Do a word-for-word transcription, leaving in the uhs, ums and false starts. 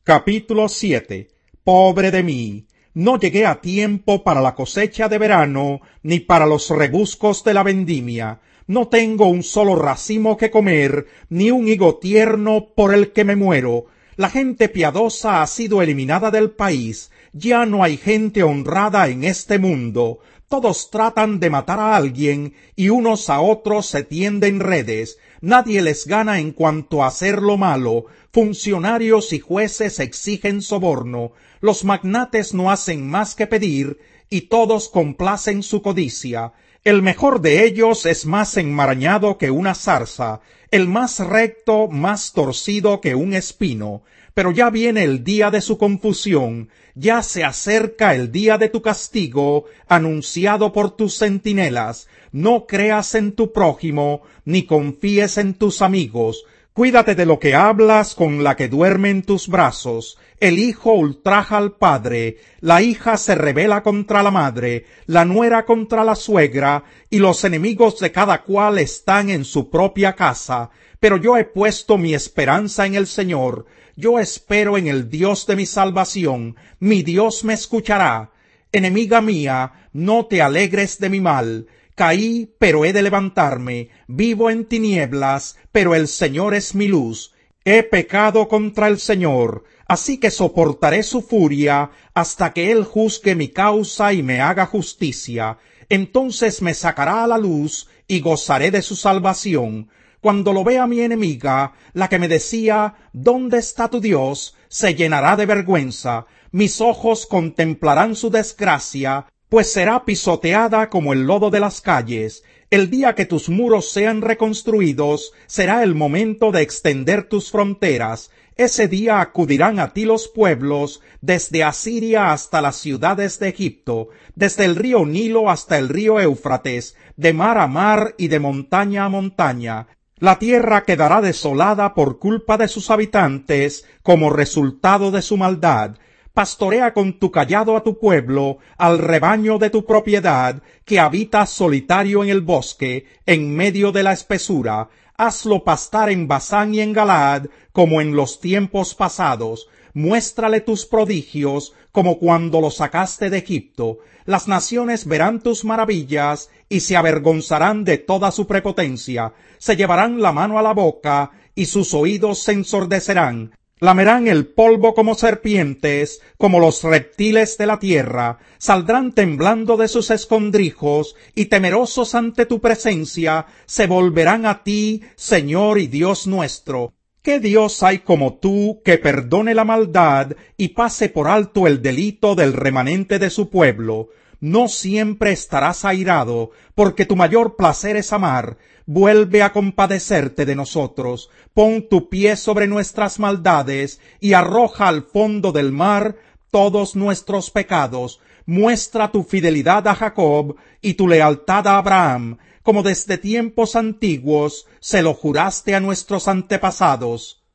Capítulo siete. Pobre de mí. No llegué a tiempo para la cosecha de verano, ni para los rebuscos de la vendimia. No tengo un solo racimo que comer, ni un higo tierno por el que me muero. La gente piadosa ha sido eliminada del país. Ya no hay gente honrada en este mundo. Todos tratan de matar a alguien, y unos a otros se tienden redes. Nadie les gana en cuanto a hacer lo malo. Funcionarios y jueces exigen soborno. Los magnates no hacen más que pedir, y todos complacen su codicia. El mejor de ellos es más enmarañado que una zarza, el más recto más torcido que un espino. Pero ya viene el día de su confusión, ya se acerca el día de tu castigo, anunciado por tus centinelas. No creas en tu prójimo, ni confíes en tus amigos. Cuídate de lo que hablas con la que duerme en tus brazos. El hijo ultraja al padre, la hija se rebela contra la madre, la nuera contra la suegra, y los enemigos de cada cual están en su propia casa. Pero yo he puesto mi esperanza en el Señor. Yo espero en el Dios de mi salvación. Mi Dios me escuchará. Enemiga mía, no te alegres de mi mal. Caí, pero he de levantarme. Vivo en tinieblas, pero el Señor es mi luz. He pecado contra el Señor, así que soportaré su furia hasta que Él juzgue mi causa y me haga justicia. Entonces me sacará a la luz y gozaré de su salvación. Cuando lo vea mi enemiga, la que me decía, ¿dónde está tu Dios?, se llenará de vergüenza. Mis ojos contemplarán su desgracia, pues será pisoteada como el lodo de las calles. El día que tus muros sean reconstruidos, será el momento de extender tus fronteras. Ese día acudirán a ti los pueblos, desde Asiria hasta las ciudades de Egipto, desde el río Nilo hasta el río Éufrates, de mar a mar y de montaña a montaña. La tierra quedará desolada por culpa de sus habitantes, como resultado de su maldad. Pastorea con tu cayado a tu pueblo, al rebaño de tu propiedad, que habita solitario en el bosque, en medio de la espesura. Hazlo pastar en Basán y en Galaad, como en los tiempos pasados. Muéstrale tus prodigios, como cuando lo sacaste de Egipto. Las naciones verán tus maravillas, y se avergonzarán de toda su prepotencia. Se llevarán la mano a la boca, y sus oídos se ensordecerán. Lamerán el polvo como serpientes, como los reptiles de la tierra. Saldrán temblando de sus escondrijos, y temerosos ante tu presencia, se volverán a ti, Señor y Dios nuestro. ¿Qué Dios hay como tú, que perdone la maldad y pase por alto el delito del remanente de su pueblo? No siempre estarás airado, porque tu mayor placer es amar. Vuelve a compadecerte de nosotros. Pon tu pie sobre nuestras maldades y arroja al fondo del mar todos nuestros pecados. Muestra tu fidelidad a Jacob y tu lealtad a Abraham, como desde tiempos antiguos se lo juraste a nuestros antepasados.